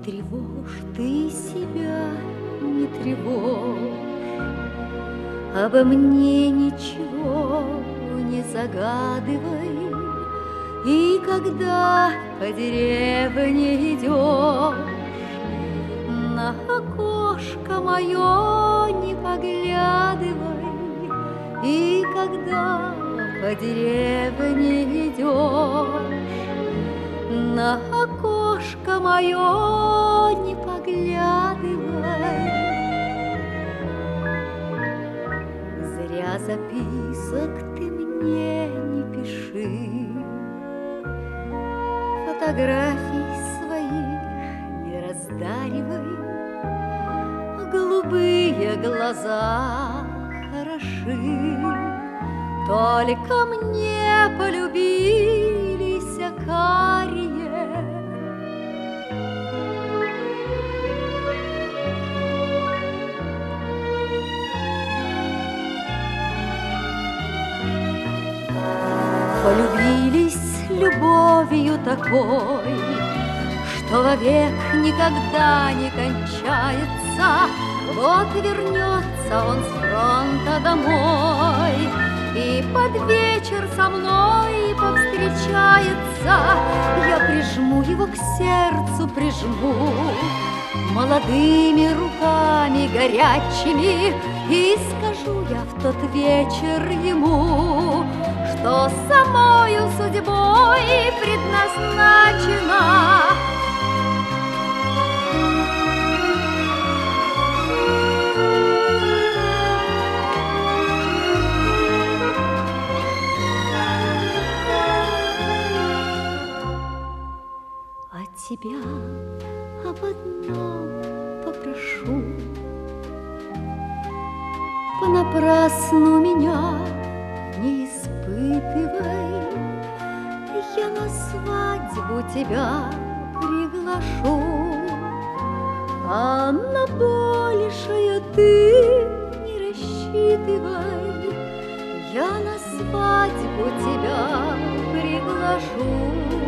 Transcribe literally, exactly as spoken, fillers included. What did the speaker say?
тревожь ты себя, не тревожь, обо мне ничего не загадывай. И когда по деревне идешь, на окошко мое не поглядывай. И когда по деревне идешь, на окошко мое не поглядывай. Зря записок ты мне не пиши, фотографий своих не раздаривай. Голубые глаза хороши, только мне полюбились карие. Полюбились любовью такой, что вовек никогда не кончается. Вот вернется он с фронта домой и под вечер со мной повстречается. Я прижму его к сердцу, прижму молодыми руками горячими, и скажу я в тот вечер ему, что самою судьбой предназначено. Тебя об одном попрошу: понапрасну меня не испытывай. Я на свадьбу тебя приглашу, а на большее ты не рассчитывай. Я на свадьбу тебя приглашу.